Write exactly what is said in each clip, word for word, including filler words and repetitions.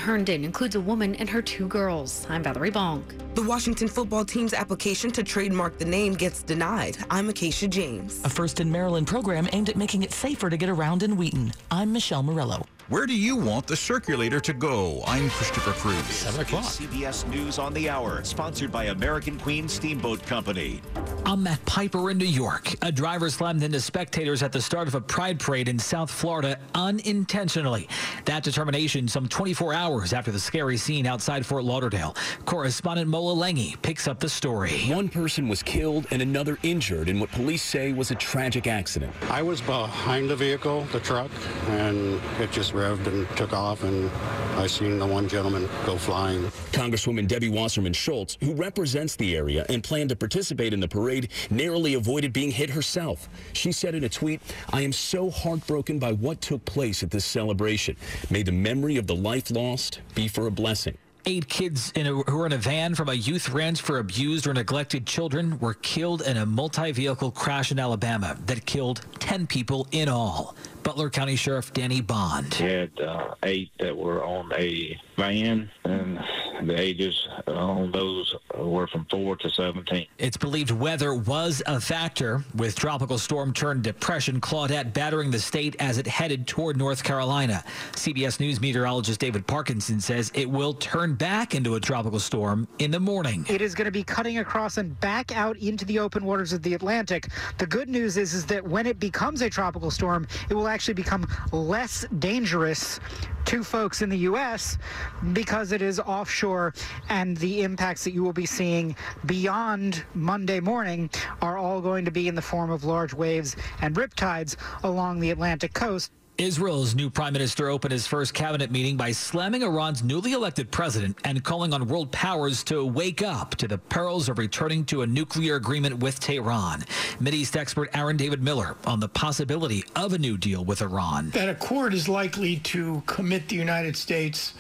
Herndon includes a woman and her two girls. I'm Valerie Bonk. The Washington football team's application to trademark the name gets denied. I'm Acacia James. A first in Maryland program aimed at making it safer to get around in Wheaton. I'm Michelle Morello. Where do you want the circulator to go? I'm Christopher Cruz. seven o'clock. C B S News on the Hour, sponsored by American Queen Steamboat Company. I'm Matt Piper in New York. A driver slammed into spectators at the start of a pride parade in South Florida unintentionally. That determination some twenty-four hours after the scary scene outside Fort Lauderdale. Correspondent Mola Lengi picks up the story. One person was killed and another injured in what police say was a tragic accident. I was behind the vehicle, the truck, and it just revved and took off, and I seen the one gentleman go flying. Congresswoman Debbie Wasserman Schultz, who represents the area and planned to participate in the parade, narrowly avoided being hit herself. She said in a tweet, "I am so heartbroken by what took place at this celebration. May the memory of the life lost be for a blessing." Eight kids in a, who were in a van from a youth ranch for abused or neglected children were killed in a multi-vehicle crash in Alabama that killed ten people in all. Butler County Sheriff Danny Bond. We had uh, eight that were on a van, and the ages on those were from four to seventeen. It's believed weather was a factor, with tropical storm turned depression Claudette battering the state as it headed toward North Carolina. C B S News meteorologist David Parkinson says it will turn back into a tropical storm in the morning. It is going to be cutting across and back out into the open waters of the Atlantic. The good news is, is that when it becomes a tropical storm, it will actually become less dangerous to folks in the U S because it is offshore, and the impacts that you will be seeing beyond Monday morning are all going to be in the form of large waves and riptides along the Atlantic coast. Israel's new prime minister opened his first cabinet meeting by slamming Iran's newly elected president and calling on world powers to wake up to the perils of returning to a nuclear agreement with Tehran. Mideast expert Aaron David Miller on the possibility of a new deal with Iran. That accord is likely to commit the United States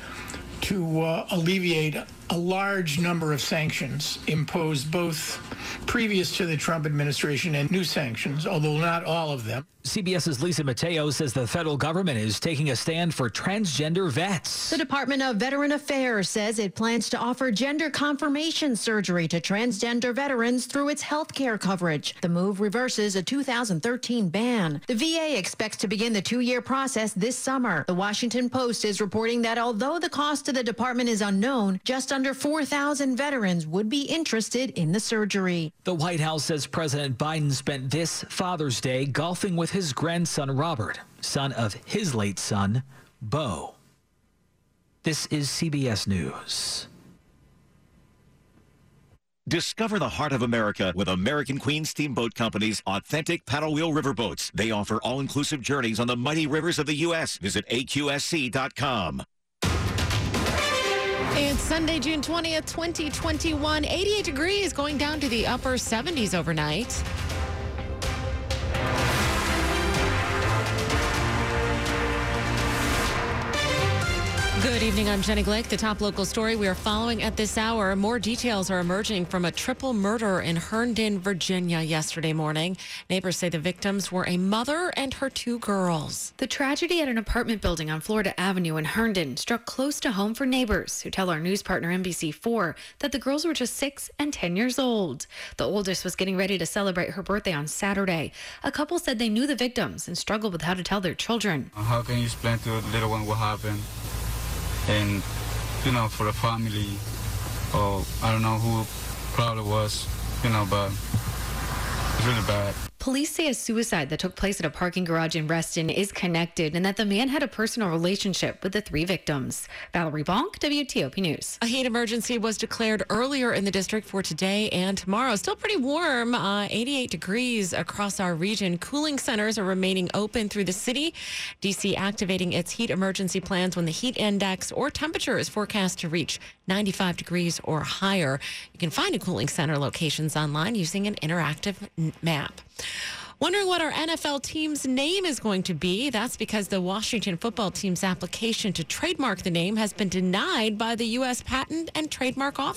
to uh, alleviate a large number of sanctions imposed both previous to the Trump administration and new sanctions, although not all of them. CBS's Lisa Mateo says the federal government is taking a stand for transgender vets. The Department of Veteran Affairs says it plans to offer gender confirmation surgery to transgender veterans through its health care coverage. The move reverses a two thousand thirteen ban. The V A expects to begin the two-year process this summer. The Washington Post is reporting that although the cost to the department is unknown, just under four thousand veterans would be interested in the surgery. The White House says President Biden spent this Father's Day golfing with his grandson Robert, son of his late son, Beau. This is C B S News. Discover the heart of America with American Queen Steamboat Company's authentic paddle wheel riverboats. They offer all-inclusive journeys on the mighty rivers of the U S Visit A Q S C dot com. It's Sunday, June twentieth, twenty twenty-one. eighty-eight degrees, going down to the upper seventies overnight. Good evening, I'm Jenny Glick. The top local story we are following at this hour. More details are emerging from a triple murder in Herndon, Virginia yesterday morning. Neighbors say the victims were a mother and her two girls. The tragedy at an apartment building on Florida Avenue in Herndon struck close to home for neighbors who tell our news partner N B C four that the girls were just six and ten years old. The oldest was getting ready to celebrate her birthday on Saturday. A couple said they knew the victims and struggled with how to tell their children. How can you explain to the little one what happened? And, you know, for the family, or I don't know who probably was, you know, but it's really bad. Police say a suicide that took place at a parking garage in Reston is connected and that the man had a personal relationship with the three victims. Valerie Bonk, W T O P News. A heat emergency was declared earlier in the district for today and tomorrow. Still pretty warm, uh, eighty-eight degrees across our region. Cooling centers are remaining open through the city. D C activating its heat emergency plans when the heat index or temperature is forecast to reach ninety-five degrees or higher. You can find a cooling center locations online using an interactive map. Wondering what our N F L team's name is going to be? That's because the Washington football team's application to trademark the name has been denied by the U S Patent and Trademark Office.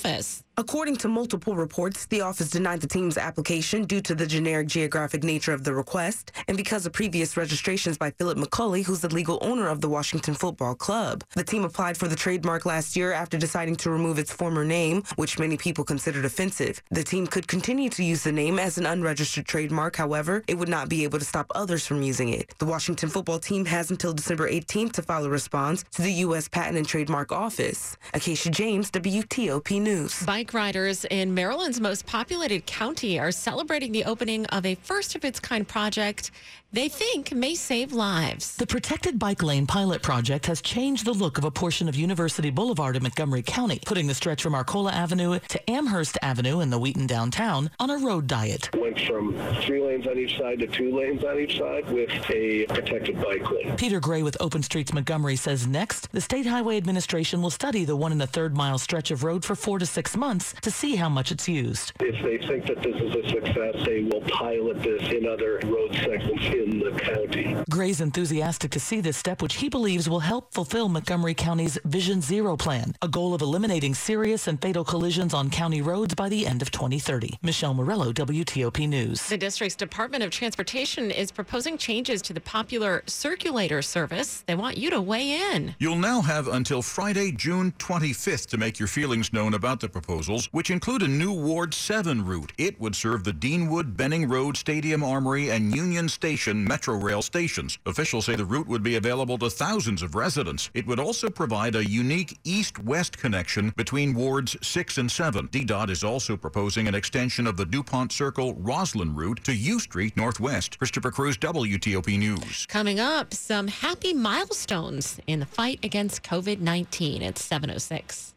According to multiple reports, the office denied the team's application due to the generic geographic nature of the request and because of previous registrations by Philip McCauley, who's the legal owner of the Washington Football Club. The team applied for the trademark last year after deciding to remove its former name, which many people considered offensive. The team could continue to use the name as an unregistered trademark. However, it would not be able to stop others from using it. The Washington Football Team has until December eighteenth to file a response to the U S Patent and Trademark Office. Acacia James, W T O P News. Bike riders in Maryland's most populated county are celebrating the opening of a first-of-its-kind project they think may save lives. The Protected Bike Lane pilot project has changed the look of a portion of University Boulevard in Montgomery County, putting the stretch from Arcola Avenue to Amherst Avenue in the Wheaton downtown on a road diet. Went from three lanes on each side to two lanes on each side with a protected bike lane. Peter Gray with Open Streets Montgomery says next, the State Highway Administration will study the one and a third mile stretch of road for four to six months to see how much it's used. If they think that this is a success, they will pilot this in other road segments in the county. Gray's enthusiastic to see this step, which he believes will help fulfill Montgomery County's Vision Zero plan, a goal of eliminating serious and fatal collisions on county roads by the end of twenty thirty. Michelle Morello, W T O P News. The district's Department of Transportation is proposing changes to the popular circulator service. They want you to weigh in. You'll now have until Friday, June twenty-fifth to make your feelings known about the proposals, which include a new Ward seven route. It would serve the Deanwood, Benning Road, Stadium Armory, and Union Station Metro Rail stations. Officials say the route would be available to thousands of residents. It would also provide a unique east-west connection between Wards six and seven. D DOT is also proposing an extension of the DuPont Circle Roslyn route to U Street Northwest. Christopher Cruz, W T O P News. Coming up, some happy milestones in the fight against COVID nineteen. It's seven oh six.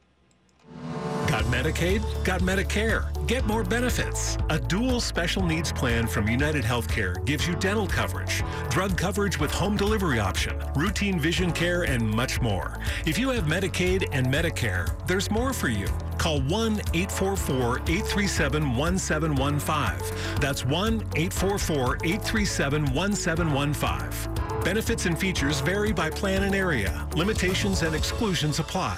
Got Medicaid? Got Medicare. Get more benefits. A dual special needs plan from United Healthcare gives you dental coverage, drug coverage with home delivery option, routine vision care, and much more. If you have Medicaid and Medicare, there's more for you. Call one eight four four, eight three seven, one seven one five. That's one eight four four, eight three seven, one seven one five. Benefits and features vary by plan and area. Limitations and exclusions apply.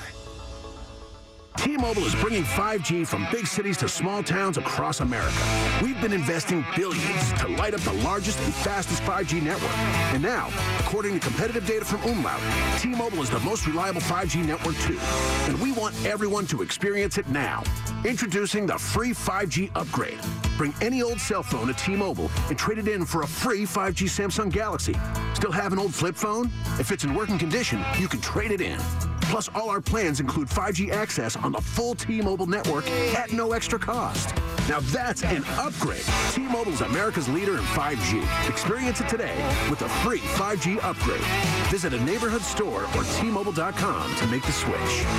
T-Mobile is bringing five G from big cities to small towns across America. We've been investing billions to light up the largest and fastest five G network. And now, according to competitive data from Umlaut, T-Mobile is the most reliable five G network too. And we want everyone to experience it now. Introducing the free five G upgrade. Bring any old cell phone to T-Mobile and trade it in for a free five G Samsung Galaxy. Still have an old flip phone? If it's in working condition, you can trade it in. Plus, all our plans include five G access on the full T-Mobile network at no extra cost. Now that's an upgrade. T-Mobile's America's leader in five G. Experience it today with a free five G upgrade. Visit a neighborhood store or T Mobile dot com to make the switch.